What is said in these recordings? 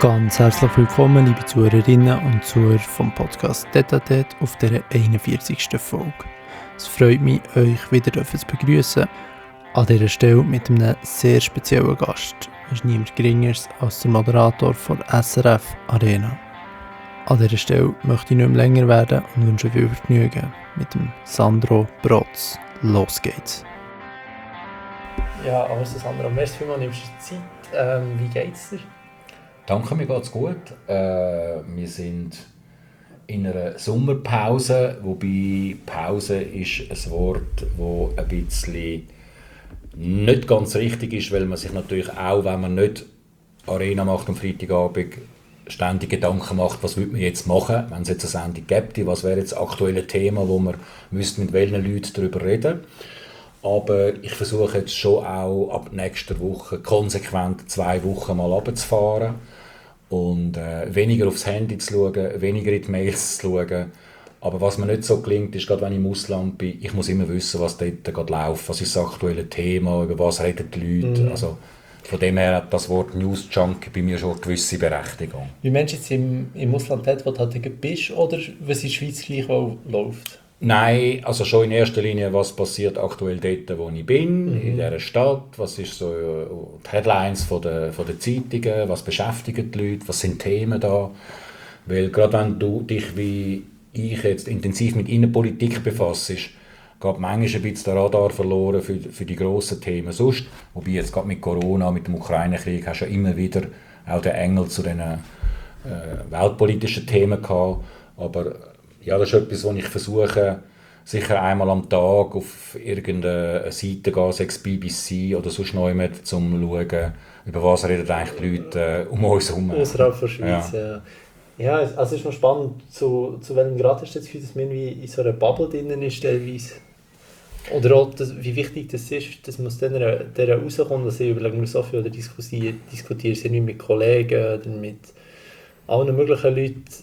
Ganz herzlich willkommen, liebe Zuhörerinnen und Zuhörer vom Podcast Tête auf dieser 41. Folge. Es freut mich, euch wieder zu begrüßen. An dieser Stelle mit einem sehr speziellen Gast. Es ist niemand Geringeres als der Moderator von SRF Arena. An dieser Stelle möchte ich nicht mehr länger werden und wünsche viel Vergnügen mit dem Sandro Brotz. Los geht's! Ja, also Sandro, merci vielmals, nimmst du Zeit. Wie geht's dir? Danke, mir geht's gut. Wir sind in einer Sommerpause, wobei Pause ist ein Wort, das ein bisschen nicht ganz richtig ist, weil man sich natürlich auch, wenn man nicht Arena macht am Freitagabend, ständig Gedanken macht, was würde man jetzt machen, wenn es jetzt eine Sendung gäbe, was wäre jetzt das aktuelle Thema, wo man mit welchen Leuten darüber reden. Aber ich versuche jetzt schon auch ab nächster Woche konsequent 2 Wochen mal runterzufahren und weniger aufs Handy zu schauen, weniger in die Mails zu schauen. Aber was mir nicht so gelingt, ist, gerade wenn ich im Ausland bin, ich muss immer wissen, was dort gerade läuft, was ist das aktuelle Thema, über was reden die Leute. Also, von dem her hat das Wort News Junkie bei mir schon eine gewisse Berechtigung. Wie meinst du jetzt im Ausland dort, wo du halt bist, oder was in der Schweiz gleich läuft? Nein, also schon in erster Linie, was passiert aktuell dort, wo ich bin, in dieser Stadt, was ist so die Headlines von der Zeitungen, was beschäftigen die Leute, was sind Themen da. Weil gerade wenn du dich wie ich jetzt intensiv mit Innenpolitik befasst, geht manchmal ein bisschen der Radar verloren für die grossen Themen sonst. Wobei jetzt gerade mit Corona, mit dem Ukraine-Krieg, hast du ja immer wieder auch den Engel zu diesen weltpolitischen Themen gehabt. Aber ja, das ist etwas, was ich versuche, sicher einmal am Tag auf irgendeine Seite gehen, sei es BBC oder sonst noch jemand, um zu schauen, über was reden eigentlich die Leute um uns herum. Außerhalb der Schweiz, ja. Ja, also es ist noch spannend, zu welchem Grad hast du das Gefühl, dass man irgendwie in so einer Bubble drin ist teilweise? Oder auch, wie wichtig das ist, dass man aus dieser rauskommt. Also ich überlege mir so viel, oder diskutiere es irgendwie mit Kollegen oder mit allen möglichen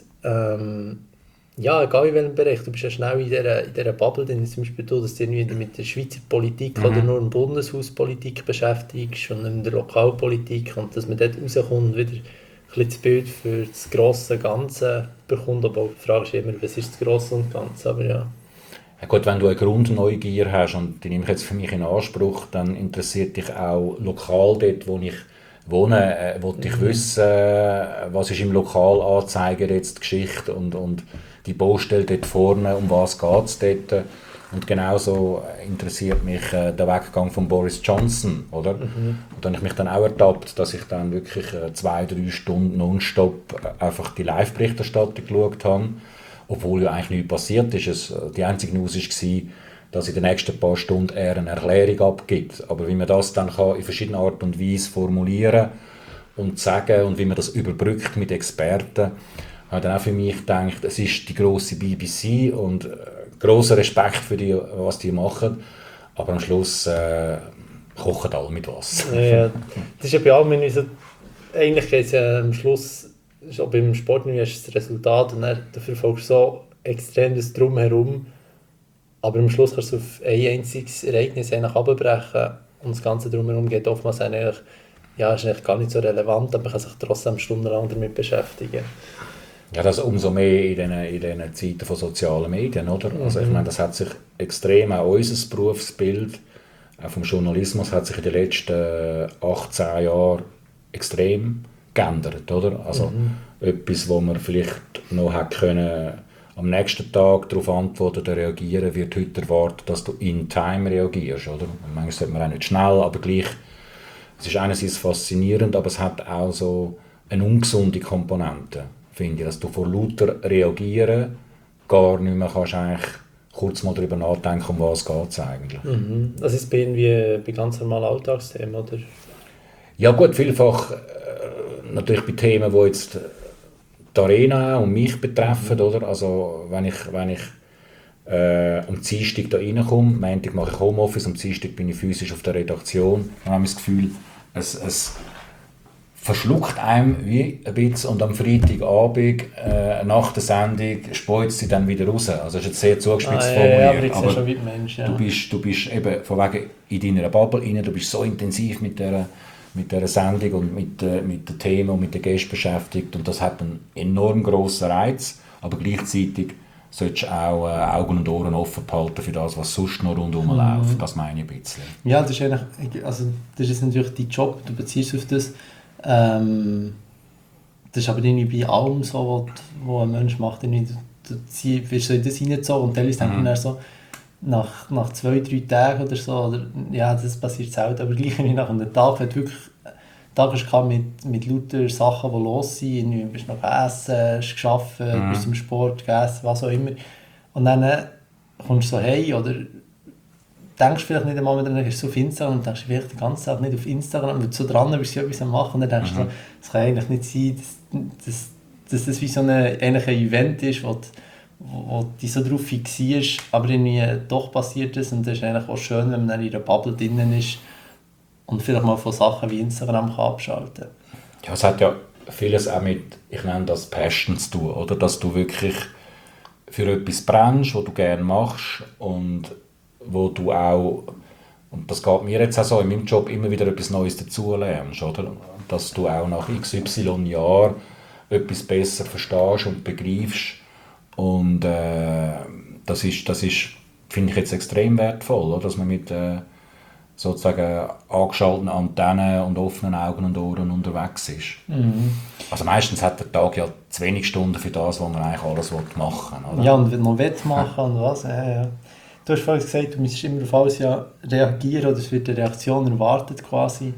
Leuten. Ja, egal in welchem Bereich, du bist ja schnell in dieser Bubble drin. Zum Beispiel du, dass du dich mit der Schweizer Politik oder nur in der Bundeshauspolitik beschäftigst und in der Lokalpolitik und dass man dort rauskommt und wieder das Bild für das grosse Ganze bekommt, aber die Frage ist immer, was ist das Grosse und Ganze, aber ja. Ja gut, wenn du eine Grundneugier hast, und die nehme ich jetzt für mich in Anspruch, dann interessiert dich auch lokal dort, wo ich wohne, wollte ich wissen, was ist im Lokalanzeiger jetzt die Geschichte und die Baustelle dort vorne, um was geht es dort. Und genauso interessiert mich der Weggang von Boris Johnson, oder? Und da habe ich mich dann auch ertappt, dass ich dann wirklich 2-3 Stunden nonstop einfach die Live-Berichterstattung geschaut habe, obwohl ja eigentlich nichts passiert ist. Die einzige News war, dass in den nächsten paar Stunden er eine Erklärung abgibt. Aber wie man das dann kann in verschiedenen Art und Weise formulieren und sagen und wie man das überbrückt mit Experten, habe ich dann auch für mich gedacht, es ist die grosse BBC und grosser Respekt für die, was die machen, aber am Schluss kochen alle mit Wasser. Ja, das ist ja bei allem so, eigentlich geht es ja am Schluss, schon beim Sport ist das Resultat und dann dafür folgst du so extrem das Drumherum, aber am Schluss kannst du auf ein einziges Ereignis abbrechen und das Ganze drumherum geht oftmals eigentlich, ja, ist eigentlich gar nicht so relevant, aber man kann sich trotzdem stundenlang damit beschäftigen. Ja, das umso mehr in diesen Zeiten von sozialen Medien, oder? Also ich meine, das hat sich extrem, auch unser Berufsbild, auch vom Journalismus, hat sich in den letzten 18 Jahren extrem geändert, oder? Also etwas, wo man vielleicht noch hätte können, am nächsten Tag darauf antworten oder reagieren, wird heute erwartet, dass du in time reagierst, oder? Und manchmal sollte man auch nicht schnell, aber gleich, es ist einerseits faszinierend, aber es hat auch so eine ungesunde Komponente, finde ich, dass du vor lauter Reagieren gar nicht mehr kannst eigentlich kurz mal darüber nachdenken, um was geht es eigentlich. Das ist bei ganz normalen Alltagsthemen, oder? Ja gut, vielfach natürlich bei Themen, die jetzt die Arena und mich betreffen, oder? Also wenn ich am Dienstag da reinkomme, am Montag mache ich Homeoffice, am Dienstag bin ich physisch auf der Redaktion, dann habe ich das Gefühl, es verschluckt einem wie ein bisschen und am Freitagabend nach der Sendung speuzt sie dann wieder raus. Also das ist jetzt sehr zugespitzt formuliert. Aber schon wie Mensch, ja. Du bist eben von wegen in deiner Bubble rein, du bist so intensiv mit dieser mit dieser Sendung und mit den Themen und mit den Gästen beschäftigt und das hat einen enorm grossen Reiz, aber gleichzeitig solltest du auch Augen und Ohren offen behalten für das, was sonst noch rundherum läuft. Das meine ich ein bisschen. Ja, das ist eigentlich, also das ist natürlich dein Job, du beziehst auf das. Das ist aber irgendwie bei allem so, was ein Mensch macht. Du wirst so in das reingezogen und teilweise denkt man dann so, nach 2-3 Tagen oder so, oder, ja, das passiert selten, aber gleich wie nach einem Tag, wenn du wirklich Tag hast mit lauter Sachen, die los sind, du bist noch essen, hast gearbeitet, bist zum Sport, gegessen, was auch immer. Und dann kommst du so hey oder denkst vielleicht nicht einmal mehr, dann gehst du auf Instagram und denkst vielleicht die ganze Zeit nicht auf Instagram, weil du so dran bist, etwas am machen und dann denkst du so, das kann eigentlich nicht sein, dass das wie so ein Event ist, wo du dich so darauf fixierst, aber irgendwie doch passiert ist und das ist eigentlich auch schön, wenn man dann in einer Bubble drinnen ist und vielleicht mal von Sachen wie Instagram kann abschalten kann. Ja, es hat ja vieles auch mit, ich nenne das Passion zu tun, oder? Dass du wirklich für etwas brennst, was du gerne machst und wo du auch, und das geht mir jetzt auch so in meinem Job, immer wieder etwas Neues dazulernst, oder? Dass du auch nach XY Jahren etwas besser verstehst und begreifst und das ist, finde ich jetzt extrem wertvoll, oder? Dass man mit sozusagen angeschalteten Antennen und offenen Augen und Ohren unterwegs ist. Also meistens hat der Tag ja zu wenig Stunden für das, was man eigentlich alles machen will, oder? Ja, und wenn man machen und was, ja. Du hast vorhin gesagt, du müsstest immer auf alles reagieren oder es wird eine Reaktion erwartet quasi.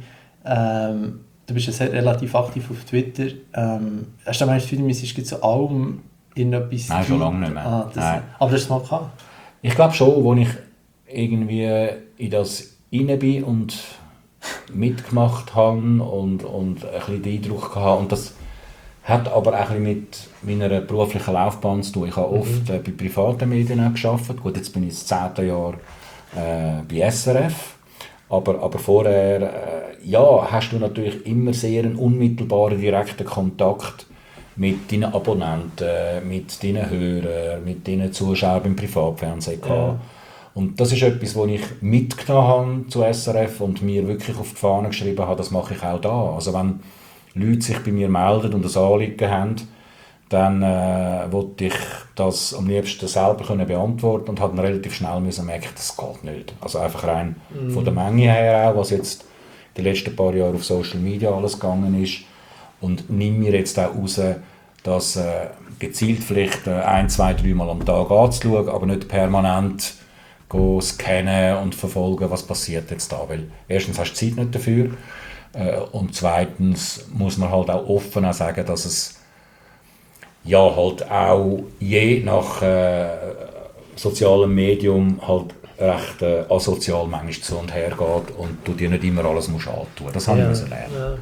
Du bist ja sehr relativ aktiv auf Twitter. Hast du meinst, du müsstest zu allem irgendetwas... Nein, schon lange nicht mehr. Nein. Aber das hast du mal gehabt? Ich glaube schon, als ich irgendwie in das rein bin und mitgemacht habe und ein bisschen den Eindruck hatte. Und das hat aber auch ein bisschen mit meiner beruflichen Laufbahn zu tun. Ich habe oft bei privaten Medien auch gearbeitet. Gut, jetzt bin ich das 10. Jahr bei SRF. Aber vorher hast du natürlich immer sehr einen unmittelbaren, direkten Kontakt mit deinen Abonnenten, mit deinen Hörern, mit deinen Zuschauern beim Privatfernsehen gehabt. Ja. Und das ist etwas, was ich mitgenommen habe zu SRF und mir wirklich auf die Fahne geschrieben habe, das mache ich auch da. Also wenn Leute sich bei mir melden und ein Anliegen haben, dann wollte ich das am liebsten selber beantworten und habe dann relativ schnell merken, das geht nicht. Also einfach rein von der Menge her auch, was jetzt die letzten paar Jahre auf Social Media alles gegangen ist. Und nimm mir jetzt auch raus, das gezielt vielleicht 1, 2, 3 Mal am Tag anzuschauen, aber nicht permanent scannen und verfolgen, was passiert jetzt da. Weil erstens hast du Zeit nicht dafür und zweitens muss man halt auch offen sagen, dass es ja halt auch je nach sozialem Medium halt recht asozial manchmal zu und her geht und du dir nicht immer alles musst antun. Das habe ich lernen. Ja.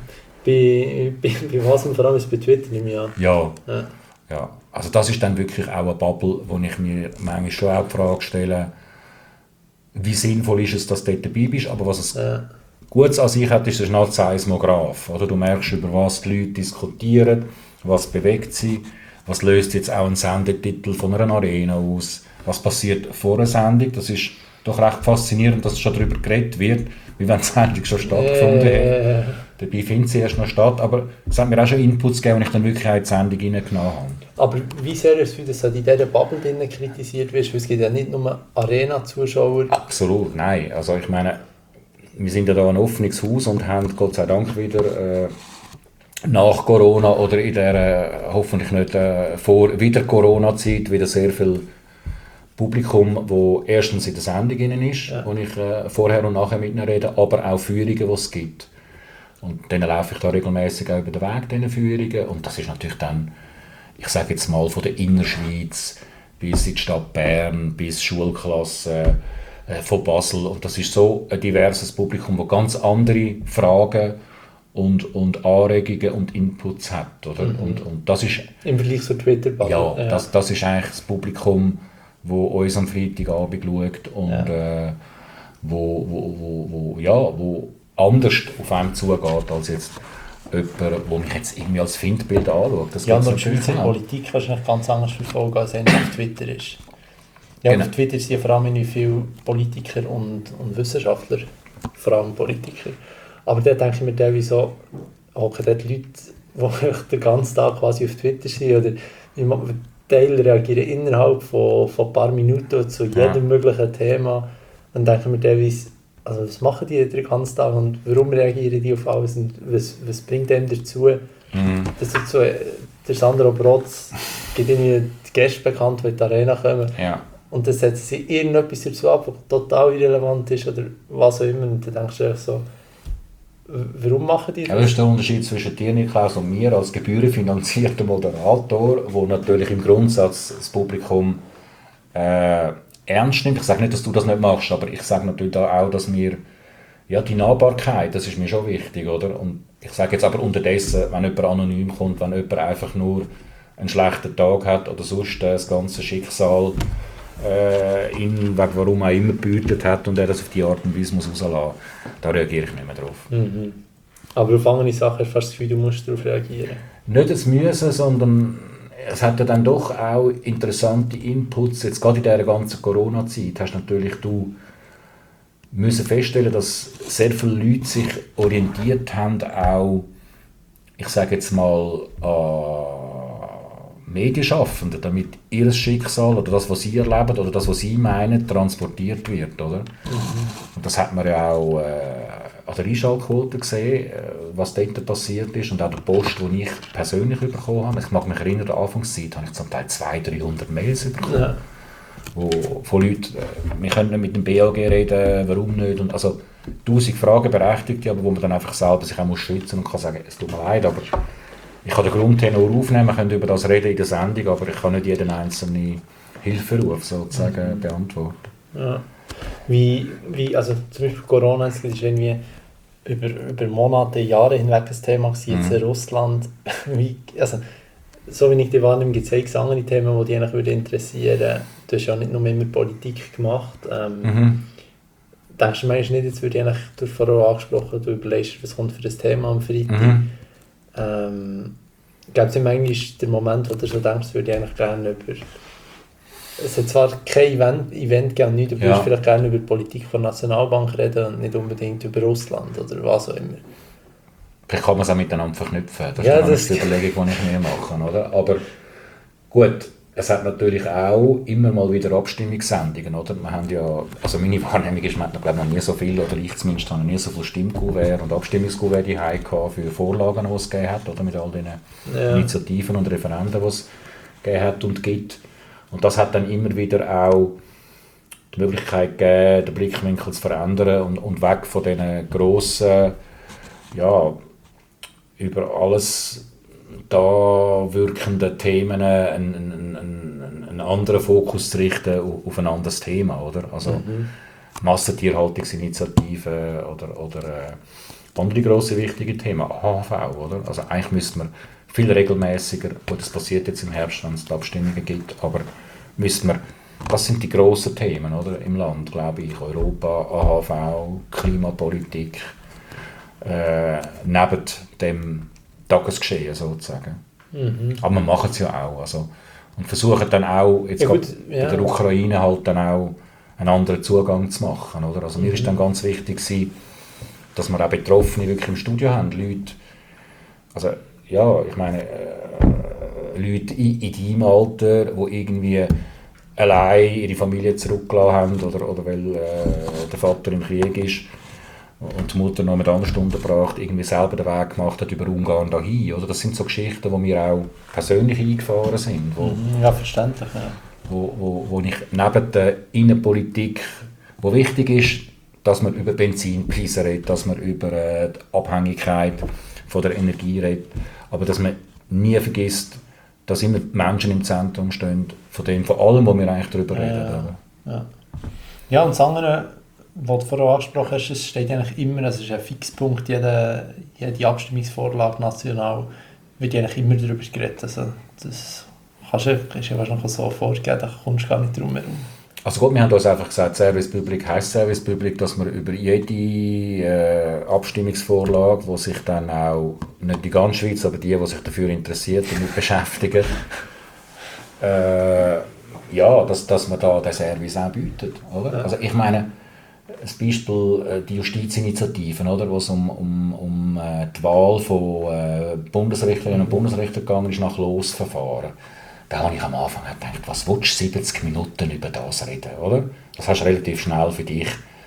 Bei was und vor allem ist bei Twitter nicht mehr. Ja. Also das ist dann wirklich auch eine Bubble, wo ich mir manchmal schon auch die Frage stelle, wie sinnvoll ist es, dass du dort dabei bist, aber was es Gutes an sich hat, ist ein Seismograph. Oder du merkst, über was die Leute diskutieren, was bewegt sie, was löst jetzt auch ein Sendetitel von einer Arena aus, was passiert vor einer Sendung. Das ist doch recht faszinierend, dass schon darüber geredet wird, wie wenn die Sendung schon stattgefunden hat. Dabei findet sie erst noch statt, aber es hat mir auch schon Inputs gegeben, und ich dann wirklich auch in die Sendung reingenommen habe. Aber wie sehr ist es, dass du in dieser Bubble kritisiert wirst? Weil es gibt ja nicht nur Arena-Zuschauer. Absolut, nein. Also ich meine, wir sind ja da ein offenes Haus und haben Gott sei Dank wieder nach Corona oder in der hoffentlich nicht vor wieder Corona-Zeit wieder sehr viel Publikum, wo erstens in der Sendung ist, wo ich vorher und nachher mit ihnen rede, aber auch Führungen, die es gibt. Und dann laufe ich da regelmäßig auch über den Weg, diesen Führungen. Und das ist natürlich dann, ich sage jetzt mal, von der Innerschweiz bis in die Stadt Bern, bis Schulklassen von Basel. Und das ist so ein diverses Publikum, das ganz andere Fragen und Anregungen und Inputs hat. Oder? Und das ist, im Vergleich zur Twitter-Bubble. Ja, das ist eigentlich das Publikum, das uns am Freitagabend schaut und wo anders auf einem zugeht als jetzt jemand, der mich jetzt irgendwie als Feindbild anschaut. Das ja, und die Schweizer Politik wahrscheinlich ganz anders verfolgen, als es auf Twitter ist. Ja, genau. Auf Twitter sind ja vor allem viele Politiker und Wissenschaftler, vor allem Politiker. Aber da denke ich mir teilweise so, hocken dort Leute, die den ganzen Tag quasi auf Twitter sind, oder Teile reagieren innerhalb von ein paar Minuten zu jedem möglichen Thema. Dann denke ich mir teilweise, also was machen die den ganzen Tag und warum reagieren die auf alles und was bringt dem dazu, dass so, der Sandro Brotz gibt irgendwie die Gäste bekannt, die in die Arena kommen. Ja. Und dann setzen sie irgendetwas dazu ab, was total irrelevant ist oder was auch immer. Und dann denkst du echt so, warum machen die das? Ja, das ist der Unterschied zwischen dir, Niklaus, und mir als gebührenfinanzierter Moderator, wo natürlich im Grundsatz das Publikum ernst nimmt. Ich sage nicht, dass du das nicht machst, aber ich sage natürlich da auch, dass mir ja, die Nahbarkeit, das ist mir schon wichtig, oder? Und ich sage jetzt aber unterdessen, wenn jemand anonym kommt, wenn jemand einfach nur einen schlechten Tag hat oder sonst das ganze Schicksal ihn, wegen warum auch immer, gebütet hat und er das auf die Art und Weise muss rauslassen, da reagiere ich nicht mehr drauf. Mhm. Aber auf andere Sachen hast du fast das Gefühl, du musst darauf reagieren. Nicht das Müssen, sondern es hat ja dann doch auch interessante Inputs. Jetzt gerade in dieser ganzen Corona-Zeit hast natürlich du müssen feststellen, dass sehr viele Leute sich orientiert haben, auch, ich sage jetzt mal, an Medienschaffenden, damit ihr Schicksal oder das, was sie erleben oder das, was sie meinen, transportiert wird, oder? Und das hat man ja auch an der Einschaltquote gesehen, was dort passiert ist und auch der Post, den ich persönlich bekommen habe. Ich mag mich erinnern, in der Anfangszeit habe ich zum Teil 200-300 Mails bekommen. Ja. Von Leuten, wir können nicht mit dem BAG reden, warum nicht, und also 1000 Fragen berechtigt, aber wo man dann einfach selber sich auch schützen muss und kann sagen, es tut mir leid, aber ich kann den Grundtenor aufnehmen, wir können über das reden in der Sendung, aber ich kann nicht jeden einzelnen Hilferuf sozusagen beantworten. Ja. Wie, also zum Beispiel Corona, es ist irgendwie über Monate, Jahre hinweg ein Thema gewesen, jetzt in Russland, also so wie ich die wahrnehme, gibt es eigentlich andere Themen, die dich eigentlich interessieren würden. Du hast ja nicht nur immer Politik gemacht. Denkst du manchmal nicht, jetzt würde ich eigentlich, du hast vorher angesprochen, du überlegst, was kommt für das Thema am Freitag. Gibt es manchmal den Moment, wo du so denkst, würde ich eigentlich gerne über... Es hat zwar kein Event gegeben, nicht, du würdest vielleicht gerne über die Politik der Nationalbank reden und nicht unbedingt über Russland oder was auch immer. Vielleicht kann man es auch miteinander verknüpfen. Das ist die Überlegung, die ich mir mache. Oder? Aber gut, es hat natürlich auch immer mal wieder Abstimmungssendungen. Oder? Wir haben ja, also meine Wahrnehmung ist, man hat noch nie so viel, oder ich zumindest habe nie so viele Stimmkuvert und Abstimmungskuvert für Vorlagen, die es gegeben hat, oder? Mit all den Initiativen und Referenden, die es gegeben hat und gibt. Und das hat dann immer wieder auch die Möglichkeit gegeben, den Blickwinkel zu verändern und weg von diesen grossen, ja, über alles da wirkenden Themen einen anderen Fokus zu richten auf ein anderes Thema, oder? Also Massentierhaltungsinitiativen oder andere grosse wichtige Themen, AHV, oder? Also eigentlich müsste man viel regelmäßiger, das passiert jetzt im Herbst, wenn es die Abstimmungen gibt, aber müsste man, das sind die grossen Themen, oder, im Land, glaube ich, Europa, AHV, Klimapolitik, neben dem Tagesgeschehen sozusagen. Aber wir machen es ja auch, also, und versuchen dann auch, jetzt bei der Ukraine halt dann auch einen anderen Zugang zu machen, oder? Also mir ist dann ganz wichtig gewesen, dass wir auch Betroffene wirklich im Studio haben, Leute, also ja, ich meine, Leute in deinem Alter, die irgendwie allein ihre Familie zurückgelassen haben oder weil der Vater im Krieg ist und die Mutter noch mit anderen Stunden gebracht, irgendwie selber den Weg gemacht hat über Ungarn dahin. Oder? Das sind so Geschichten, die mir auch persönlich eingefahren sind. Ja, verständlich. Ja. Wo ich neben der Innenpolitik, wo wichtig ist, dass man über Benzinpreise redet, dass man über die Abhängigkeit von der Energie redet, aber dass man nie vergisst, dass immer die Menschen im Zentrum stehen, von allem, wo wir eigentlich darüber reden. Ja, und das andere, was du vorher angesprochen hast, es steht eigentlich immer, es ist ein Fixpunkt, jede Abstimmungsvorlage national wird eigentlich immer darüber geredet. Also das ist ja wahrscheinlich so vorgegeben, da kommst du gar nicht drum herum. Also gut, wir haben uns einfach gesagt, Service Public heisst Service Public, dass wir über jede Abstimmungsvorlage, die sich dann auch, nicht die ganze Schweiz, aber die sich dafür interessiert, damit beschäftigen, dass man da den Service auch bietet. Oder? Ja. Also ich meine, Beispiel die Justizinitiativen, oder, wo es um die Wahl von Bundesrichterinnen und Bundesrichtern gegangen ist nach Losverfahren. Da habe ich am Anfang gedacht, was willst du 70 Minuten über das reden, oder? Das hast du relativ schnell für dich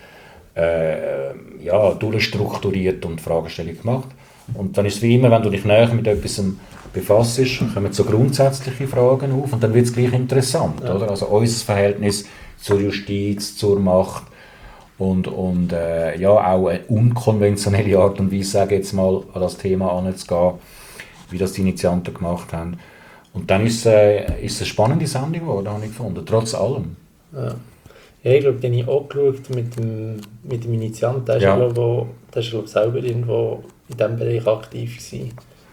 durchstrukturiert und Fragestellung gemacht. Und dann ist es wie immer, wenn du dich näher mit etwas befasst, kommen so grundsätzliche Fragen auf und dann wird es gleich interessant, oder? Also unser Verhältnis zur Justiz, zur Macht und auch eine unkonventionelle Art und Weise, sage ich jetzt mal, an das Thema anzugehen, wie das die Initianten gemacht haben. Und dann ist es eine spannende Sendung geworden, habe ich gefunden, trotz allem. Ja, ich glaube, den habe ich auch geschaut mit dem Initianten. Der ist, glaube ich, selber irgendwo in diesem Bereich aktiv gewesen.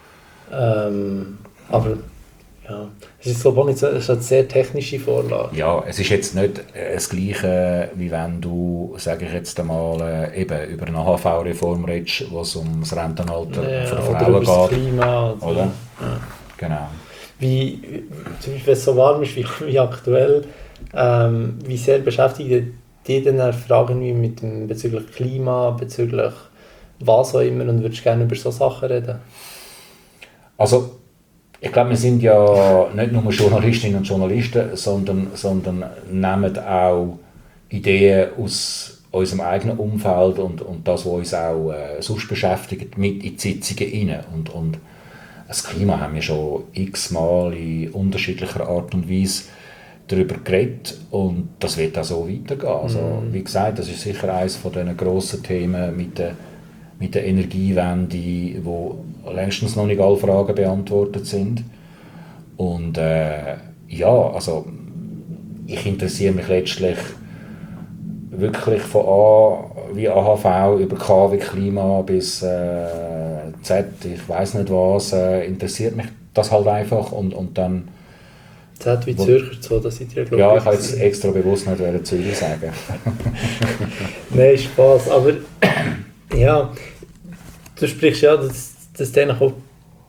Aber ja, es ist, glaube ich, auch nicht so, es ist eine sehr technische Vorlage. Ja, es ist jetzt nicht das Gleiche, wie wenn du, sage ich jetzt einmal, eben über eine AHV-Reform redest, wo es um das Rentenalter von der Frauen oder geht. das Klima. Oder? Ja. Genau. Wie, zum Beispiel, wenn es so warm ist wie aktuell, wie sehr beschäftigt dich denn Fragen wie bezüglich Klima, bezüglich was auch immer, und würdest gerne über solche Sachen reden? Also, ich glaube, wir sind ja nicht nur Journalistinnen und Journalisten, sondern nehmen auch Ideen aus unserem eigenen Umfeld und das, was uns auch sonst beschäftigt, mit in die Sitzungen rein. Und das Klima haben wir schon x-mal in unterschiedlicher Art und Weise darüber geredet und das wird auch so weitergehen. Also, wie gesagt, das ist sicher eines von diesen grossen Themen mit der Energiewende, wo längstens noch nicht alle Fragen beantwortet sind. Und also ich interessiere mich letztlich wirklich von A wie AHV über K wie Klima bis Z, ich weiß nicht was, interessiert mich das halt einfach und dann Z wie Zürcher, so, das seid ihr, glaube ich. Ja, ich habe jetzt extra bewusst nicht Zürich sagen. Nein, Spaß, aber ja, du sprichst ja, dass du eigentlich auch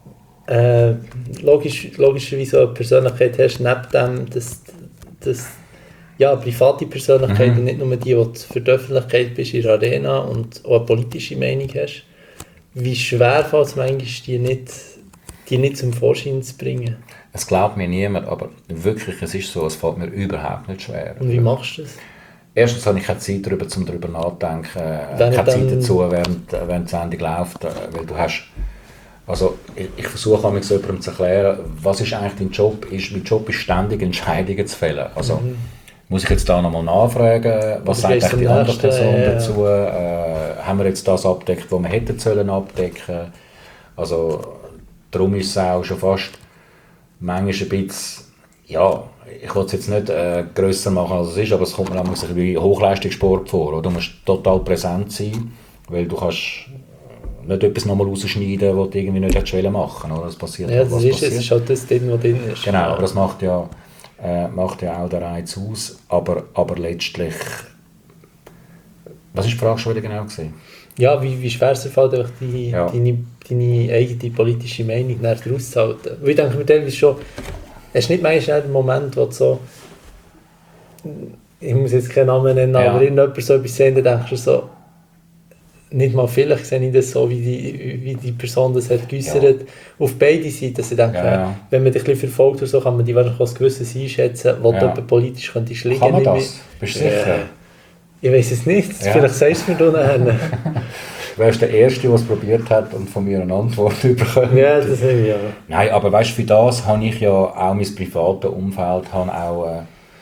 logischerweise eine Persönlichkeit hast, neben dem, dass private Persönlichkeit und nicht nur die du für die Öffentlichkeit bist in der Arena und auch eine politische Meinung hast. Wie schwer fällt es manchmal, die nicht zum Vorschein zu bringen? Es glaubt mir niemand, aber wirklich, es ist so, es fällt mir überhaupt nicht schwer. Und wie machst du das? Erstens habe ich keine Zeit darüber, nachdenken, keine Zeit dazu, während die Sendung läuft, weil du hast, also ich versuche manchmal so jemandem zu erklären, was ist eigentlich dein Job? Mein Job ist ständig Entscheidungen zu fällen. Also muss ich jetzt da nochmal nachfragen, was sagt eigentlich die andere Person dazu? Haben wir jetzt das abdeckt, was wir hätten sollen abdecken? Also darum ist es auch schon fast manchmal ein bisschen, ja, ich will es jetzt nicht grösser machen, als es ist, aber es kommt mir auch wie Hochleistungssport vor. Oder? Du musst total präsent sein, weil du kannst nicht etwas nochmal rausschneiden, was du irgendwie nicht hättest machen wollen. Das passiert ja, es ist halt das drin, was drin ist. Genau, aber das macht ja auch den Reiz aus. Aber letztlich, was war die Frage schon wieder genau gewesen? Ja, wie schwer es fällt, deine eigene politische Meinung rauszuhalten. Weil ich denke mir teilweise schon, es ist nicht manchmal der Moment, wo du so, ich muss jetzt keinen Namen nennen, aber irgendjemand so etwas sehen, dann denkst du so, nicht mal vielleicht sehe ich das so, wie die Person das hat geäussert, auf beide Seiten. Also ich denke, wenn man dich ein bisschen verfolgt oder so, kann man die wahrscheinlich als Gewisses einschätzen, wo du politisch könntest liegen. Kann man das? Bist du sicher? Ich weiß es nicht, vielleicht sagst du mir da nachher. Du wärst der Erste, der es probiert hat und von mir eine Antwort bekommen. Ja, das habe ich ja. Nein, aber weißt du, für das habe ich ja auch mein privates Umfeld, habe auch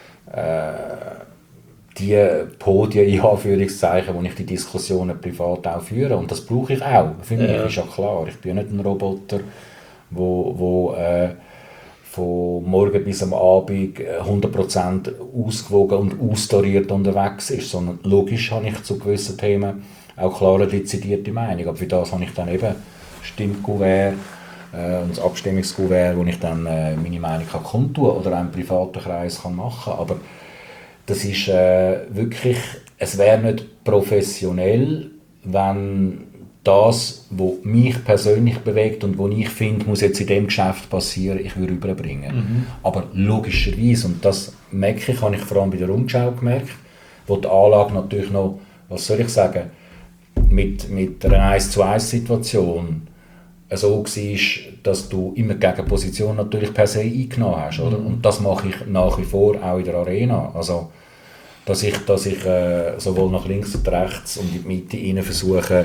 die Podien, in Anführungszeichen, wo ich die Diskussionen privat auch führe. Und das brauche ich auch. Für mich ist ja klar, ich bin nicht ein Roboter, wo von morgen bis am Abend 100% ausgewogen und austariert unterwegs ist, sondern logisch habe ich zu gewissen Themen auch klare, dezidierte Meinung. Aber für das habe ich dann eben Stimmkuvert und das Abstimmungskuvert, wo ich dann meine Meinung kann kundtun oder einen privaten Kreis kann machen. Aber das ist wirklich, es wäre nicht professionell, wenn das, was mich persönlich bewegt und was ich finde, muss jetzt in dem Geschäft passieren, ich würde rüberbringen. Aber logischerweise, und das merke ich, habe ich vor allem bei der Rundschau gemerkt, wo die Anlage natürlich noch was soll ich sagen, mit einer 1-zu-1-Situation so war, dass du immer die Gegenposition natürlich per se eingenommen hast. Oder? Und das mache ich nach wie vor auch in der Arena. Also, dass ich sowohl nach links und rechts und in die Mitte rein versuche,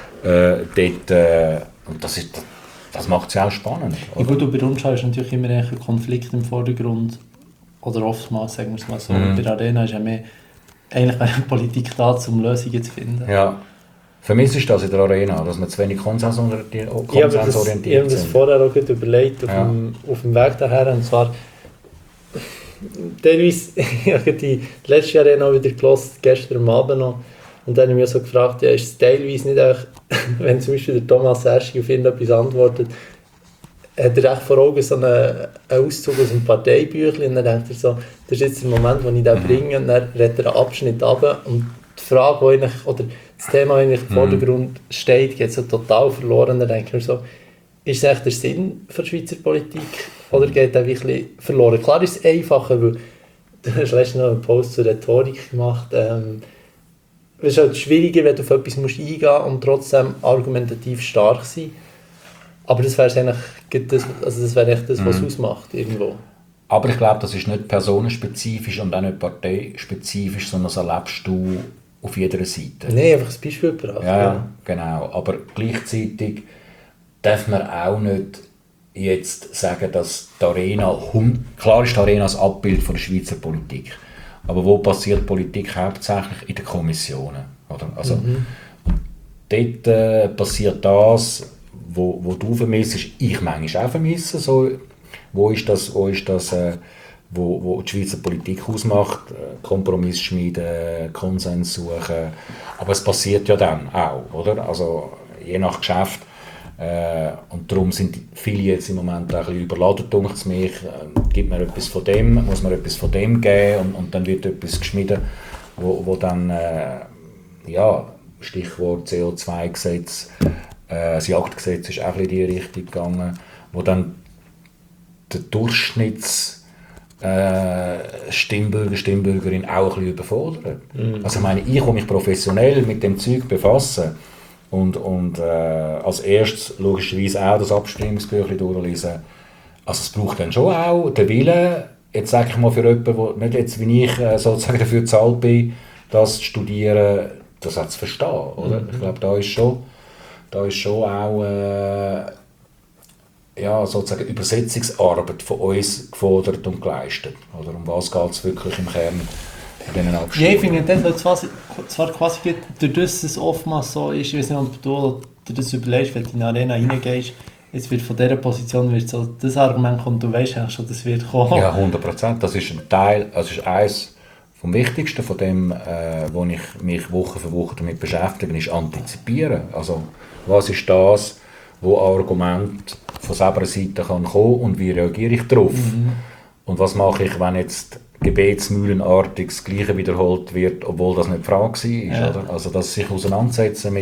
dort, und das macht es ja auch spannend. Ja, gut, und bei uns ist natürlich immer ein Konflikt im Vordergrund, oder oftmals, sagen wir es mal so. Bei der Arena ist ja mehr eigentlich bei der Politik da, um Lösungen zu finden. Ja. Für mich ist das in der Arena, dass wir zu wenig konsensorientiert sind. Ich habe das vorher auch überlegt, auf dem Weg daher, und zwar teilweise, ich habe die letzte Arena wieder gehört, gestern am Abend noch, und dann habe ich mich so gefragt, ja, ist es teilweise nicht einfach, wenn zum Beispiel der Thomas Erschi auf irgendetwas antwortet, hat er echt vor Augen so einen Auszug aus einem Parteibüchlein, und dann denkt er so, das ist jetzt der Moment, wo ich den bringe, und dann redet er einen Abschnitt runter, und die Frage, die eigentlich, oder das Thema, das im Vordergrund steht, geht so total verloren. Dann denke ich mir so, ist es echt der Sinn für die Schweizer Politik, oder geht der wirklich verloren? Klar ist es einfacher, weil du hast letztens noch einen Post zur Rhetorik gemacht. Es ist halt schwieriger, wenn du auf etwas eingehen musst und trotzdem argumentativ stark sein. Aber das wäre eigentlich das, das wäre echt das, was es ausmacht irgendwo. Aber ich glaube, das ist nicht personenspezifisch und auch nicht parteispezifisch, sondern das erlebst du auf jeder Seite. Nein, einfach ein Beispiel gebracht. Ja, genau. Aber gleichzeitig darf man auch nicht jetzt sagen, dass die Arena, klar ist die Arena das Abbild von der Schweizer Politik, aber wo passiert Politik hauptsächlich? In den Kommissionen. Oder? Also, dort passiert das, wo du vermisst, ich manchmal auch vermisse, so, wo die Schweizer Politik ausmacht, Kompromiss schmieden, Konsens suchen, aber es passiert ja dann auch, oder? Also je nach Geschäft, und darum sind viele jetzt im Moment auch ein bisschen überladen, denkt es mich, gibt man etwas von dem, muss man etwas von dem geben, und dann wird etwas geschmieden, wo dann, Stichwort CO2-Gesetz, das Jagdgesetz ist auch in die Richtung gegangen, wo dann der Stimmbürger, Stimmbürgerin auch ein bisschen überfordert. Also ich meine, ich, die mich professionell mit dem Zeug befasse und als erstes logischerweise auch das Abstimmungsbüchlein durchlesen, also es braucht dann schon auch den Willen, jetzt sage ich mal für jemanden, der nicht jetzt wie ich sozusagen dafür bezahlt bin, das zu studieren, das auch zu verstehen. Oder? Ich glaube, da ist schon auch sozusagen Übersetzungsarbeit von uns gefordert und geleistet. Oder um was geht es wirklich im Kern bei diesen Abstimmungen? Ja, ich finde, das zwar quasi durch das es oftmals so ist, ich weiß nicht, ob du dir das überlegst, wenn du in eine Arena reingehst, jetzt wird von dieser Position wird so das Argument kommen, du weißt eigentlich schon, das wird kommen. Ja, 100%. Das ist ein Teil, das ist eines vom Wichtigsten von dem, wo ich mich Woche für Woche damit beschäftige, ist antizipieren. Also, was ist das, wo Argument von selber Seite kann kommen und wie reagiere ich darauf? Und was mache ich, wenn jetzt gebetsmühlenartig das Gleiche wiederholt wird, obwohl das nicht die Frage war? Ja. Oder? Also das sich auseinandersetzen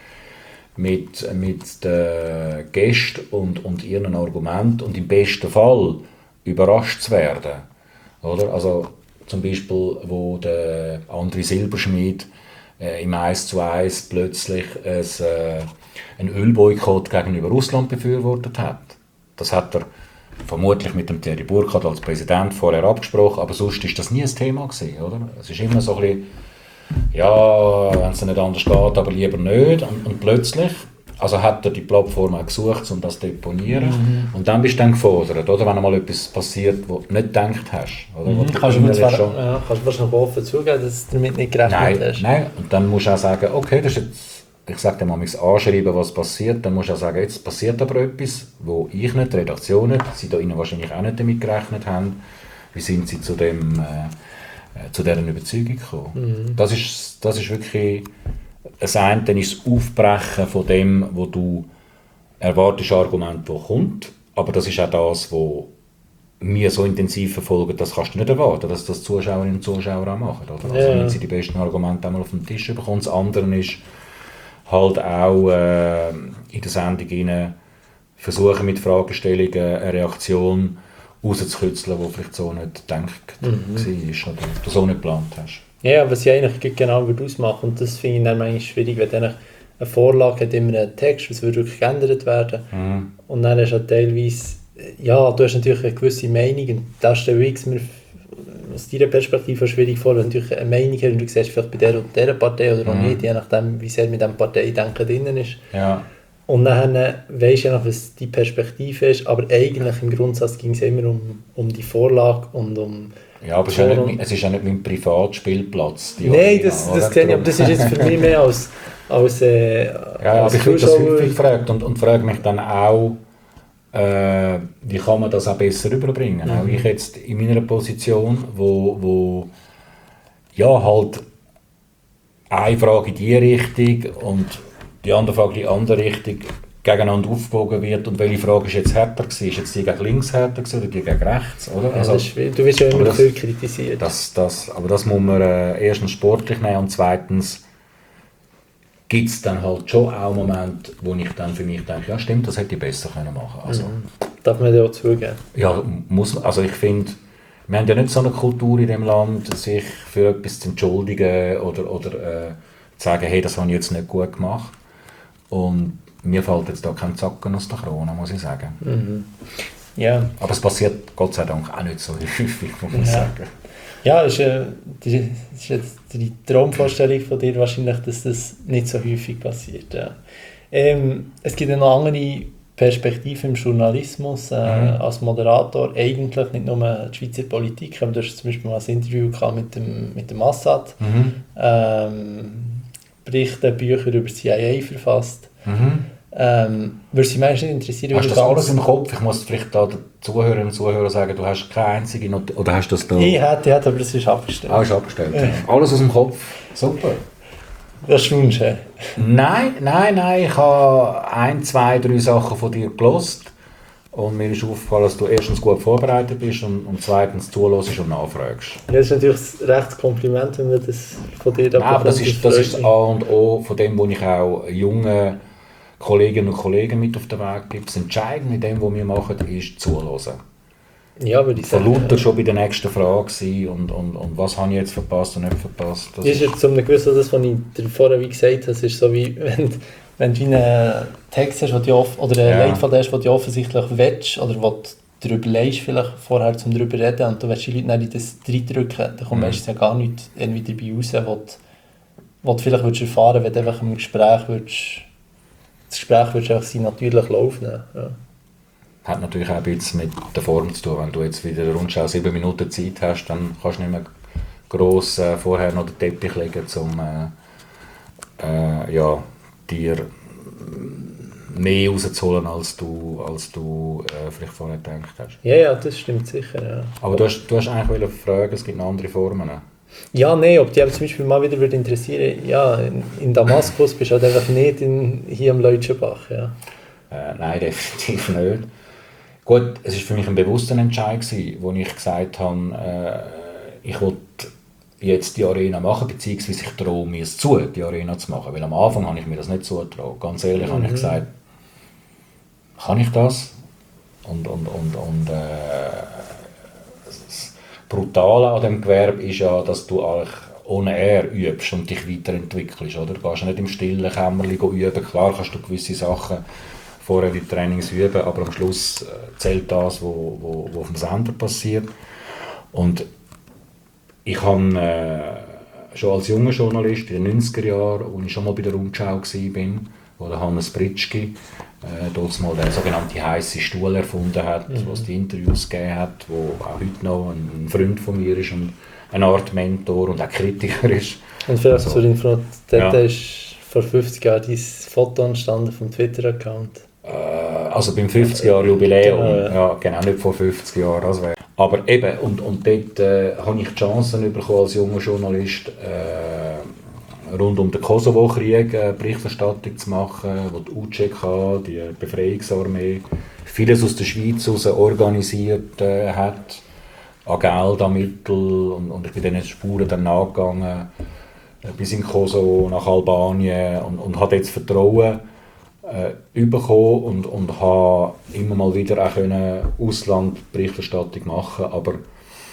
mit den Gästen und ihren Argumenten und im besten Fall überrascht zu werden. Oder? Also zum Beispiel, wo der André Silberschmidt im 1:1 plötzlich einen Ölboykott gegenüber Russland befürwortet hat. Das hat er vermutlich mit dem Thierry Burkhardt als Präsident vorher abgesprochen, aber sonst war das nie ein Thema gewesen, oder? Es ist immer so ein bisschen, ja, wenn es nicht anders geht, aber lieber nicht. Und plötzlich, also hat er die Plattform auch gesucht, um das zu deponieren. Und dann bist du dann gefordert, oder? Wenn mal etwas passiert, wo du nicht gedacht hast. Oder? Kannst du wahrscheinlich offen zugeben, dass du damit nicht gerechnet hast. Nein, und dann musst du auch sagen, okay, das ist jetzt, ich sage dir mal anschreiben, was passiert, dann musst du auch sagen, jetzt passiert aber etwas, wo ich nicht, die Redaktion nicht, sie da innen wahrscheinlich auch nicht damit gerechnet haben. Wie sind sie zu dieser Überzeugung gekommen? Das ist wirklich das eine, dann ist das Aufbrechen von dem, wo du erwartest, Argument, das kommt, aber das ist auch das, was wir so intensiv verfolgen, das kannst du nicht erwarten, dass das Zuschauerinnen und Zuschauer auch machen. Oder? Also wenn sie die besten Argumente einmal auf den Tisch bekommen, das andere ist halt auch in der Sendung rein versuchen, mit Fragestellungen eine Reaktion rauszukitzeln, die vielleicht so nicht gedacht war oder du so nicht geplant hast. Ja, was ich eigentlich genau würde ausmachen, und das finde ich dann manchmal schwierig, wenn dann eine Vorlage hat immer einen Text, was würde wirklich geändert werden. Und dann hast du halt teilweise, ja, du hast natürlich eine gewisse Meinung, und das stelle ich mir aus deiner Perspektive schwierig vor, wenn du natürlich eine Meinung hast und du siehst vielleicht bei der und der Partei oder auch nicht, je nachdem, wie sehr mit diesem Parteidenken drin ist. Ja. Und dann weisst du ja noch, was die Perspektive ist, aber eigentlich im Grundsatz ging es immer um die Vorlage und um... Ja, aber es ist ja nicht mein Privatspielplatz. Nein, das sehe ich, aber das ist jetzt für mich mehr als ja, aber ich würde das häufig gefragt und frage mich dann auch, wie kann man das auch besser rüberbringen. Auch ich jetzt in meiner Position, wo ja halt eine Frage in die Richtung und die andere Frage in die andere Richtung gegeneinander aufgewogen wird, und welche Frage ist jetzt härter gewesen? Ist jetzt die gegen links härter gewesen oder die gegen rechts? Oder? Also, du wirst ja immer viel kritisiert. Aber das muss man erstens sportlich nehmen und zweitens gibt es dann halt schon auch Momente, wo ich dann für mich denke, ja stimmt, das hätte ich besser können machen. Also, darf man dir auch zugeben? Ja, muss man. Also ich finde, wir haben ja nicht so eine Kultur in dem Land, sich für etwas zu entschuldigen oder zu sagen, hey, das habe ich jetzt nicht gut gemacht. Und mir fällt jetzt da kein Zacken aus der Krone, muss ich sagen. Ja. Aber es passiert Gott sei Dank auch nicht so häufig, muss man sagen. Ja, das ist jetzt die Traumvorstellung von dir wahrscheinlich, dass das nicht so häufig passiert. Ja. Es gibt ja noch andere Perspektiven im Journalismus als Moderator, eigentlich nicht nur die Schweizer Politik, aber du hast zum Beispiel mal ein Interview gehabt mit dem Assad, Berichte, Bücher über CIA verfasst. Würde Sie meistens interessieren, hast du das alles im Kopf? Ich muss vielleicht da den Zuhörerinnen und Zuhörern sagen, du hast keine einzige oder hast du das da? Ich hätte, aber das ist abgestellt. Ist abgestellt. Alles aus dem Kopf. Super. Das ist Wunsch, he? Nein. Ich habe 1, 2, 3 Sachen von dir gelernt. Und mir ist aufgefallen, dass du erstens gut vorbereitet bist und zweitens zuhörst und nachfragst. Ja, das ist natürlich ein rechtes Kompliment, wenn man das von dir da bekommt. Aber das ist das A und O von dem, was ich auch jungen Kolleginnen und Kollegen mit auf den Weg gebe. Das Entscheidende in dem, was wir machen, ist zuhören. Ja, würde ich sagen. Verlauter schon bei der nächsten Frage sein und was habe ich jetzt verpasst und nicht verpasst. Das ist jetzt zum gewissen, das, was ich dir vorher wie gesagt habe, ist so wie, wenn du einen Text hast, oder einen Leitfaden hast, den du offensichtlich willst, oder wo du darüber leist, vielleicht vorher zum darüber reden, und du willst die Leute nicht in das reindrücken, dann kommt meistens ja gar nichts irgendwie dabei raus, was du vielleicht würdest erfahren, wenn du einfach im Gespräch das Gespräch würdest einfach sein natürlich laufen. Ja. Hat natürlich auch ein bisschen mit der Form zu tun. Wenn du jetzt wieder Rundschau 7 Minuten Zeit hast, dann kannst du nicht mehr gross vorher noch den Teppich legen, um dir mehr rauszuholen, als du vielleicht vorher gedacht hast. Ja, das stimmt sicher. Ja. Aber du hast eigentlich fragen, es gibt noch andere Formen. Ja, nein, ob die zum Beispiel mal wieder würde interessieren, ja, in Damaskus bist du halt einfach nicht hier am Leutschenbach. Ja. Nein, definitiv nicht. Gut, es war für mich ein bewusster Entscheid, wo ich gesagt habe, ich will jetzt die Arena machen, beziehungsweise ich traue mir es zu, die Arena zu machen. Weil am Anfang habe ich mir das nicht zugetraut. Ganz ehrlich habe ich gesagt, kann ich das? Das Brutale an diesem Gewerbe ist ja, dass du eigentlich ohne er übst und dich weiterentwickelst. Oder? Du gehst nicht im stillen Kämmerchen üben. Klar kannst du gewisse Sachen vorher die Trainings üben, aber am Schluss zählt das, was auf dem Sender passiert. Und ich habe schon als junger Journalist in den 90er Jahren, als ich schon mal bei der Rundschau war, wo der Hannes Pritschki dort mal den sogenannten heißen Stuhl erfunden hat, wo es die Interviews gegeben hat, wo auch heute noch ein Freund von mir ist und eine Art Mentor und auch Kritiker ist. Und vielleicht zur Info, dort ist vor 50 Jahren dein Foto entstanden vom Twitter-Account. Also beim 50-Jahr-Jubiläum, genau, nicht vor 50 Jahren. Also aber eben, und dort habe ich die Chance bekommen, als junger Journalist rund um den Kosovo-Krieg Berichterstattung zu machen, wo die UÇK, die Befreiungsarmee, vieles aus der Schweiz heraus organisiert hat, an Geld, an Mittel, und ich bin diesen Spuren dann nachgegangen, bis in Kosovo, nach Albanien, und habe jetzt Vertrauen bekommen und habe immer mal wieder auch Auslandberichterstattung machen, aber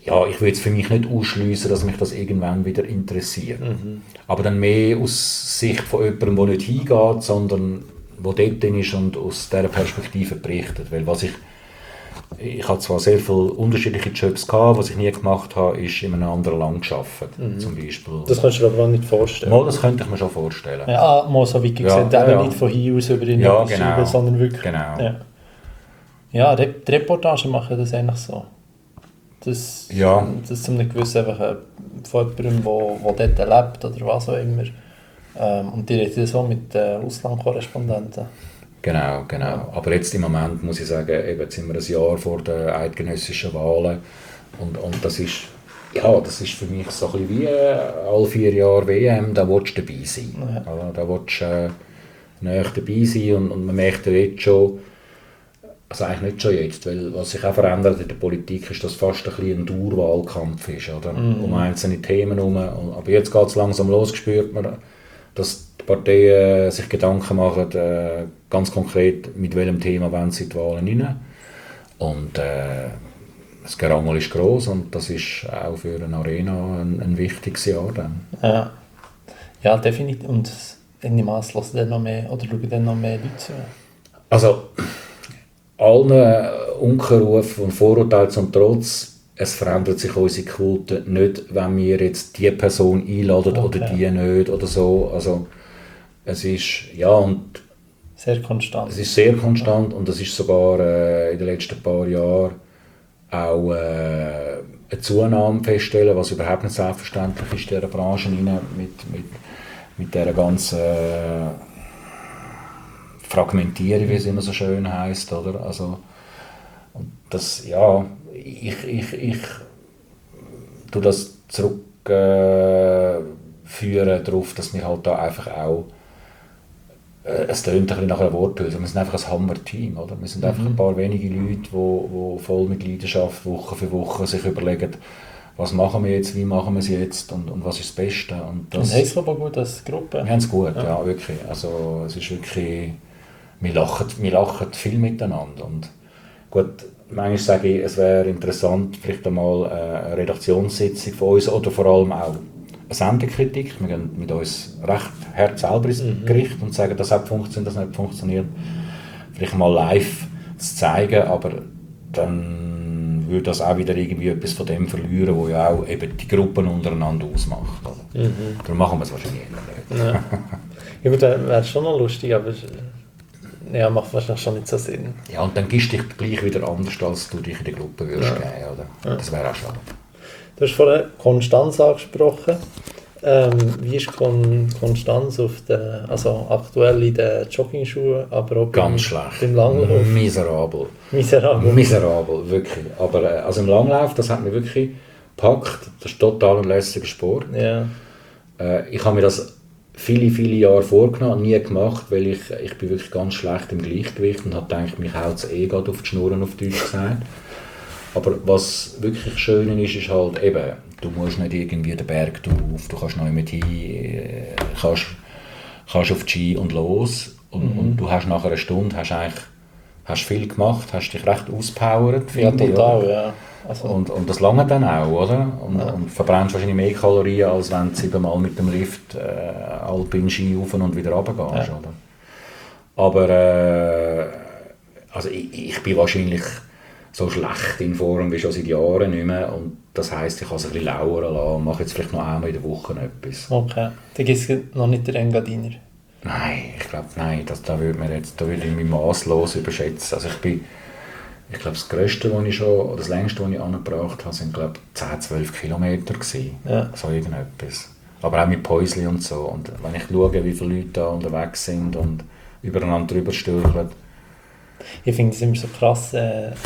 ja, ich will jetzt für mich nicht ausschliessen, dass mich das irgendwann wieder interessiert. Aber dann mehr aus Sicht von jemandem, der nicht hingeht, sondern der dort ist und aus dieser Perspektive berichtet. Weil ich habe zwar sehr viele unterschiedliche Jobs gehabt, was ich nie gemacht habe, ist in einem anderen Land gearbeitet, zum Beispiel. Das kannst du dir aber auch nicht vorstellen. Mal, das könnte ich mir schon vorstellen. Ja, mal so weit gesehen, nicht von hier aus über ihn schreiben, sondern wirklich. Genau. Ja, die Reportagen machen das eigentlich so. Das zu einem gewissen einfach von jemandem, der dort lebt oder was auch immer. Und die reden so mit Auslandkorrespondenten. Genau. Aber jetzt im Moment muss ich sagen, jetzt sind wir ein Jahr vor den eidgenössischen Wahlen und das ist für mich so ein bisschen wie alle 4 Jahre WM, da willst du dabei sein. Ja. Also, da willst du näher dabei sein und man merkt ja jetzt schon, also eigentlich nicht schon jetzt, weil was sich auch verändert in der Politik ist, dass es fast ein bisschen ein Dauerwahlkampf ist, oder? Um einzelne Themen herum. Aber jetzt geht es langsam los, spürt man, dass die Parteien sich Gedanken machen, ganz konkret, mit welchem Thema wollen sie in die Wahlen rein. Und das Gerangel ist gross und das ist auch für eine Arena ein wichtiges Jahr dann. Ja, definitiv. Und in dem Maß hören dann noch mehr oder schauen dann noch mehr Leute zu. Also, allen Unkenrufen und Vorurteilen zum Trotz, es verändert sich unsere Quote nicht, wenn wir jetzt die Person einladen oder die nicht oder so. Also, es ist, sehr konstant. Es ist sehr konstant und es ist sogar in den letzten paar Jahren auch eine Zunahme feststellen, was überhaupt nicht selbstverständlich ist in dieser Branche mit dieser ganzen Fragmentierung, wie es immer so schön heisst, oder? Also, und das, ich tue das zurückführen darauf, dass wir halt da einfach auch es tönt ein bisschen nach einer Worthülse. Wir sind einfach ein Hammer-Team, oder? Wir sind einfach ein paar wenige Leute, die voll mit Leidenschaft Woche für Woche sich überlegen, was machen wir jetzt, wie machen wir es jetzt und was ist das Beste. Und haben es aber gut als Gruppe? Wir haben es gut, ja, wirklich. Also es ist wirklich, wir lachen viel miteinander. Und gut, manchmal sage ich, es wäre interessant, vielleicht einmal eine Redaktionssitzung von uns oder vor allem auch eine Sendekritik. Wir gehen mit uns recht hart selber ins Gericht und sagen, das hat funktioniert, das nicht funktioniert. Vielleicht mal live zu zeigen, aber dann würde das auch wieder irgendwie etwas von dem verlieren, was ja auch eben die Gruppen untereinander ausmacht. Darum machen wir es wahrscheinlich nicht. Ja gut, wäre schon noch lustig, aber macht wahrscheinlich schon nicht so Sinn. Ja, und dann gibst du dich gleich wieder anders, als du dich in der Gruppe würdest geben, oder? Ja. Das wäre auch schade. Du hast vorhin Konstanz angesprochen. Wie ist Konstanz aktuell in den Joggingschuhen, aber auch ganz schlecht. Beim Langlauf? Miserabel, wirklich. Aber also im Langlauf, das hat mich wirklich gepackt. Das ist total ein lässiger Sport. Ja. Ich habe mir das viele Jahre vorgenommen, nie gemacht, weil ich bin wirklich ganz schlecht im Gleichgewicht und habe gedacht, mich haut es gerade auf die Schnurren, auf Deutsch gesagt. Aber was wirklich schön ist halt eben, du musst nicht irgendwie den Berg drauf, du kannst noch mit hin, kannst auf die Ski und los und du hast nach einer Stunde hast viel gemacht, hast dich recht auspowert, finde ich. Total, ja. Also. Und das lange dann auch, oder? Und verbrennst wahrscheinlich mehr Kalorien, als wenn du 7-mal mit dem Lift Alpin-Ski rauf und wieder runter gehst, oder? Aber also ich bin wahrscheinlich so schlecht in Form wie schon seit Jahren nicht mehr. Und das heisst, ich kann es ein bisschen lauern lassen und mache jetzt vielleicht noch einmal in der Woche etwas. Okay, dann gibt es noch nicht den Engadiner? Nein, ich glaube, da würde ich mich masslos überschätzen. Also ich glaube, das Größte, was ich schon, oder das Längste, was ich angebracht habe, sind, glaube ich, 10-12 Kilometer gewesen. Ja. So irgendetwas. Aber auch mit Päusli und so. Und wenn ich schaue, wie viele Leute da unterwegs sind und übereinander drüber stürcheln. Ich finde es immer so krass,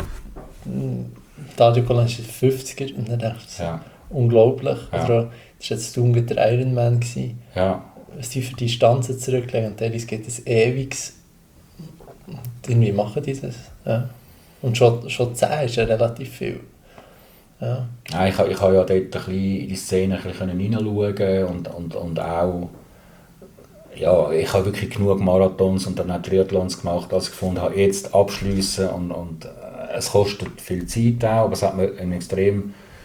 Dario Colin ist 50er und dann dachte ich so, unglaublich. Ja. Also, das war jetzt der Ironman. Ja. Was die für Distanzen zurücklegen und teilweise geht es ewig. Irgendwie machen die das. Ja. Und schon 10 ist ja relativ viel. Ja. Ja, ich habe ja dort ein bisschen in die Szene hineinschauen und auch ich habe wirklich genug Marathons und dann auch Triathlons gemacht, als ich gefunden habe, jetzt abschliessen und es kostet viel Zeit auch, aber es hat mir einen extrem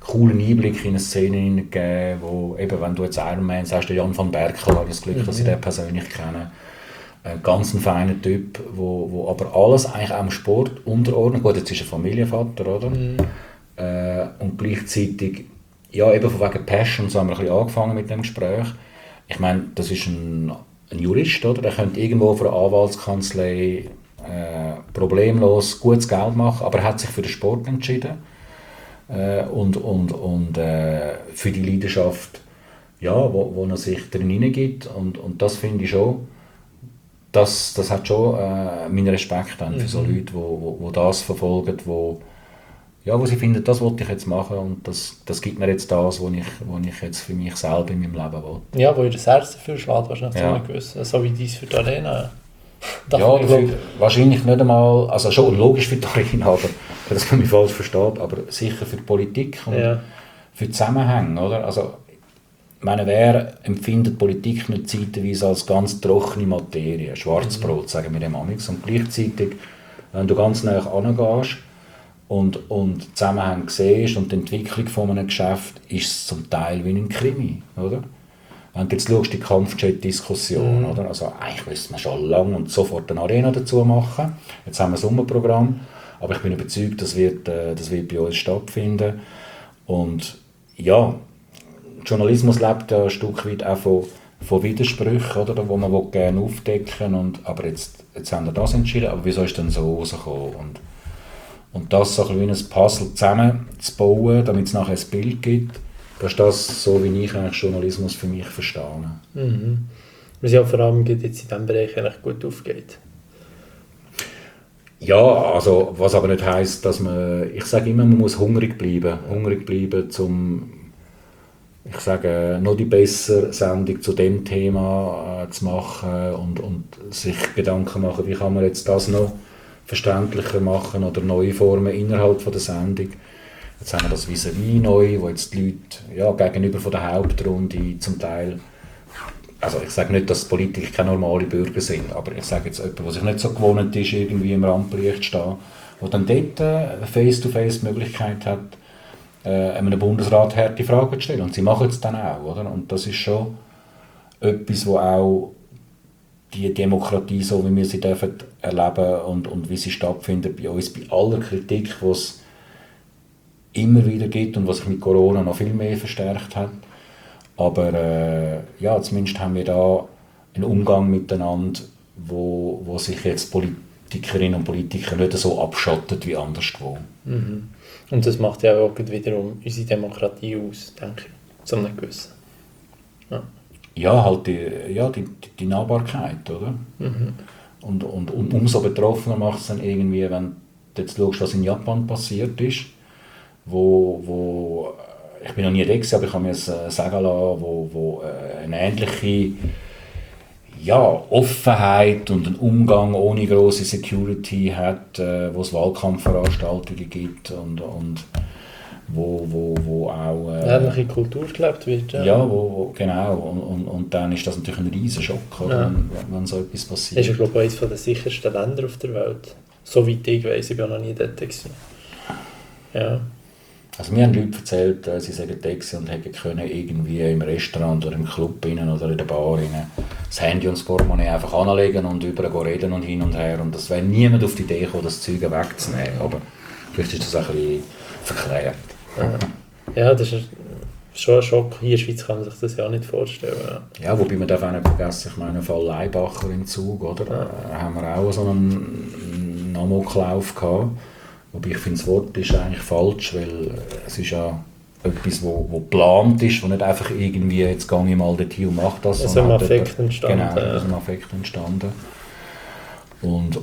coolen Einblick in eine Szene hineingegeben, wo eben, wenn du jetzt Ironman sagst, der Jan van Berkel, habe ich das Glück, dass ich den persönlich kenne. Ein ganz feiner Typ, wo aber alles eigentlich auch im Sport unterordnet. Gut, jetzt ist er Familienvater, oder? Und gleichzeitig, ja, eben von wegen Passion, so haben wir ein bisschen angefangen mit dem Gespräch. Ich meine, das ist ein Jurist, oder? Der könnte irgendwo für eine Anwaltskanzlei problemlos gutes Geld machen, aber er hat sich für den Sport entschieden und für die Leidenschaft, ja, wo er sich drin hineingibt. Und das finde ich schon, das hat schon meinen Respekt dann für so Leute, die das verfolgen, wo sie finden, das wollte ich jetzt machen und das gibt mir jetzt das, was ich jetzt für mich selber in meinem Leben will. Ja, wo ihr das Herz dafür schlägt, wahrscheinlich so nicht gewusst. So wie dies für die Arena. Ja, wahrscheinlich nicht einmal, also schon logisch für die Arena, aber dass man mich falsch versteht, aber sicher für die Politik und für die Zusammenhänge, oder? Also, ich meine, wer empfindet Politik nicht zeitweise als ganz trockene Materie, Schwarzbrot, sagen wir dem amix, und gleichzeitig, wenn du ganz nah herangehst und die Zusammenhänge siehst und die Entwicklung von einem Geschäft, ist es zum Teil wie ein Krimi, oder? Wenn du jetzt schaust, die Kampfjet-Diskussion, oder? Also eigentlich müsste man schon lange und sofort eine Arena dazu machen. Jetzt haben wir ein Sommerprogramm, aber ich bin überzeugt, das wird bei uns stattfinden. Und ja, Journalismus lebt ja ein Stück weit auch von Widersprüchen, oder? Wo man gerne aufdecken will. Aber jetzt haben wir das entschieden, aber wieso ist denn so rausgekommen? Und das so ein bisschen wie ein Puzzle zusammenzubauen, damit es nachher ein Bild gibt, das ist das, so wie ich eigentlich Journalismus für mich verstehe. Was ja vor allem jetzt in diesem Bereich eigentlich gut aufgeht. Ja, also was aber nicht heisst, dass ich sage immer, man muss hungrig bleiben, um, ich sage, noch die bessere Sendung zu dem Thema zu machen und sich Gedanken machen, wie kann man jetzt das noch verständlicher machen oder neue Formen innerhalb von der Sendung. Jetzt haben wir das Vis-à-vis neu, wo jetzt die Leute gegenüber von der Hauptrunde zum Teil, also ich sage nicht, dass Politiker keine normalen Bürger sind, aber ich sage jetzt jemand, der sich nicht so gewohnt ist, irgendwie im Rampenlicht zu stehen, der dann dort face-to-face die Möglichkeit hat, einem Bundesrat harte Fragen zu stellen. Und sie machen es dann auch, oder? Und das ist schon etwas, wo auch die Demokratie, so wie wir sie dürfen erleben und wie sie stattfindet bei uns, bei aller Kritik, die es immer wieder gibt und was sich mit Corona noch viel mehr verstärkt hat. Aber ja, zumindest haben wir da einen Umgang miteinander, wo sich jetzt Politikerinnen und Politiker nicht so abschottet wie anderswo. Und das macht ja auch wiederum unsere Demokratie aus, denke ich, zu einem gewissen. Ja, halt die Nahbarkeit, oder? Und umso betroffener macht es dann irgendwie, wenn du jetzt schaust, was in Japan passiert ist, wo ich bin noch nie da gewesen, aber ich habe mir sagen lassen, wo eine ähnliche Offenheit und einen Umgang ohne grosse Security hat, wo es Wahlkampfveranstaltungen gibt und wo auch ähnliche Kultur gelebt wird. Ja, genau. Und dann ist das natürlich ein riesen Schock, wenn so etwas passiert. Das ist, glaube ich, eines der sichersten Länder auf der Welt. Soweit ich weiss, ich war noch nie dort gewesen. Ja. Also mir haben Leute erzählt, sie seien dort und hätten können irgendwie im Restaurant oder im Club rein oder in der Bar rein das Handy und das Portemonnaie einfach anlegen und über reden und hin und her. Und das wäre niemand auf die Idee gekommen, das Zeug wegzunehmen. Aber vielleicht ist das auch ein bisschen verklärt. Ja, das ist schon ein Schock. Hier in der Schweiz kann man sich das ja nicht vorstellen. Ja, wobei man darf auch nicht vergessen, ich meine, im Fall Leibacher im Zug, oder? Da haben wir auch so einen Amoklauf gehabt. Wobei ich finde, das Wort ist eigentlich falsch, weil es ist ja etwas, wo geplant ist, wo nicht einfach irgendwie, jetzt gehe ich mal dorthin und mache das. Aus einem Affekt entstanden. Genau, aus einem Affekt entstanden. Und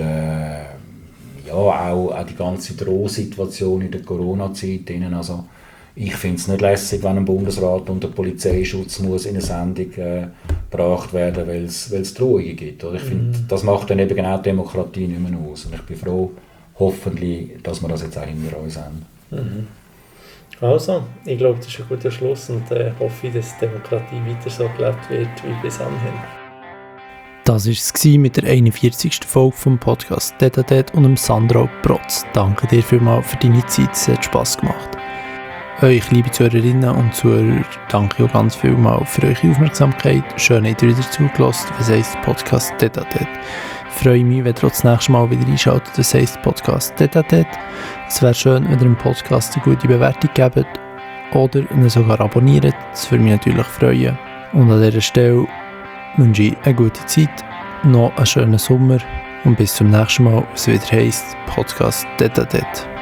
auch die ganze Drohsituation in der Corona-Zeit. Also, ich finde es nicht lässig, wenn ein Bundesrat und der Polizeischutz muss in eine Sendung gebracht werden, weil es Drohungen gibt. Oder? Ich finde, das macht dann eben genau die Demokratie nicht mehr aus. Und ich bin froh, hoffentlich, dass wir das jetzt auch hinter uns haben. Also, ich glaube, das ist ein guter Schluss und hoffe, dass die Demokratie weiter so gelebt wird wie bis anhin. Das war es mit der 41. Folge vom Podcast «Tête à Tête» und dem Sandro Protz. Danke dir vielmals für deine Zeit, es hat Spass gemacht. euch, liebe Zuhörerinnen und Zuhörer, danke auch ganz viel mal für eure Aufmerksamkeit. Schön, dass ihr wieder zugelassen. Was heisst Podcast Tête à Tête? Ich freue mich, wenn ihr das nächste Mal wieder einschaltet. Das heisst Podcast Tête à Tête. Es wäre schön, wenn ihr dem Podcast eine gute Bewertung gebt oder ihn sogar abonniert. Das würde mich natürlich freuen. Und an dieser Stelle wünsche ich eine gute Zeit, noch einen schönen Sommer und bis zum nächsten Mal, was wieder heisst Podcast Tête à Tête.